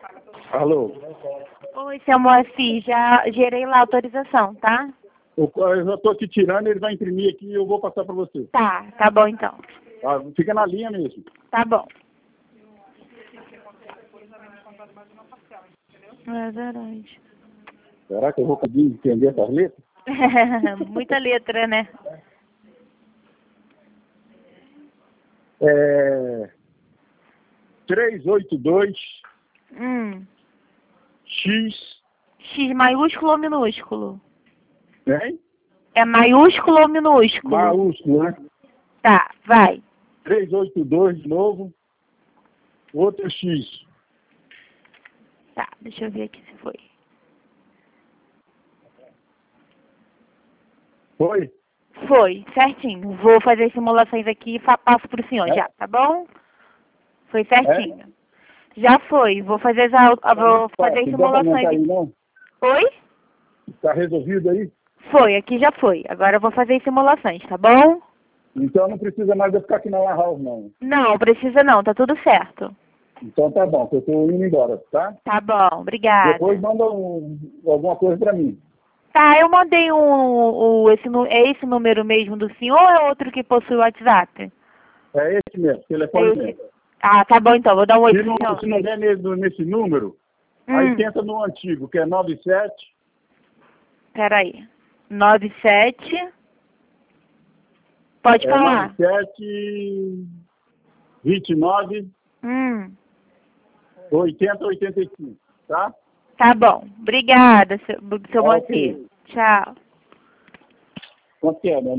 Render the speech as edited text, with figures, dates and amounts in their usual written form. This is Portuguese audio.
Alô? Oi, seu Moacir, já gerei lá a autorização, tá? Eu já estou aqui tirando, ele vai imprimir aqui e eu vou passar para você. Tá bom então. Tá? Fica na linha mesmo. Tá bom. É verdade. Será que eu vou conseguir entender essas letras? Muita letra, né? 382 X, X maiúsculo ou minúsculo? hein? É maiúsculo ou minúsculo? Maiúsculo, né? Tá, vai. 382 de novo, outro X. Tá, deixa eu ver aqui se foi. Foi? Foi, certinho. Vou fazer simulações aqui e passo pro senhor já, tá bom? Foi certinho. Já foi. Vou fazer vou fazer simulações Aí, aqui. não? Oi? Está resolvido aí? Foi, aqui já foi. Agora eu vou fazer simulações, tá bom? Então não precisa mais eu ficar aqui na Lan House, não. Não, precisa não, tá tudo certo. Então tá bom, eu estou indo embora, tá? Tá bom, obrigada. Depois manda alguma coisa para mim. Tá, eu mandei é esse número mesmo do senhor ou é outro que possui o WhatsApp? É esse mesmo, telefone Esse. mesmo. Ah, tá bom então, vou dar um oi Se pro senhor. não der nesse número, aí tenta no antigo, que é 97. Peraí. 97. Pode falar. 97 29 80 85, tá? Tá bom. Obrigada, seu Moacir. Ok. Tchau. Quanto que é, né?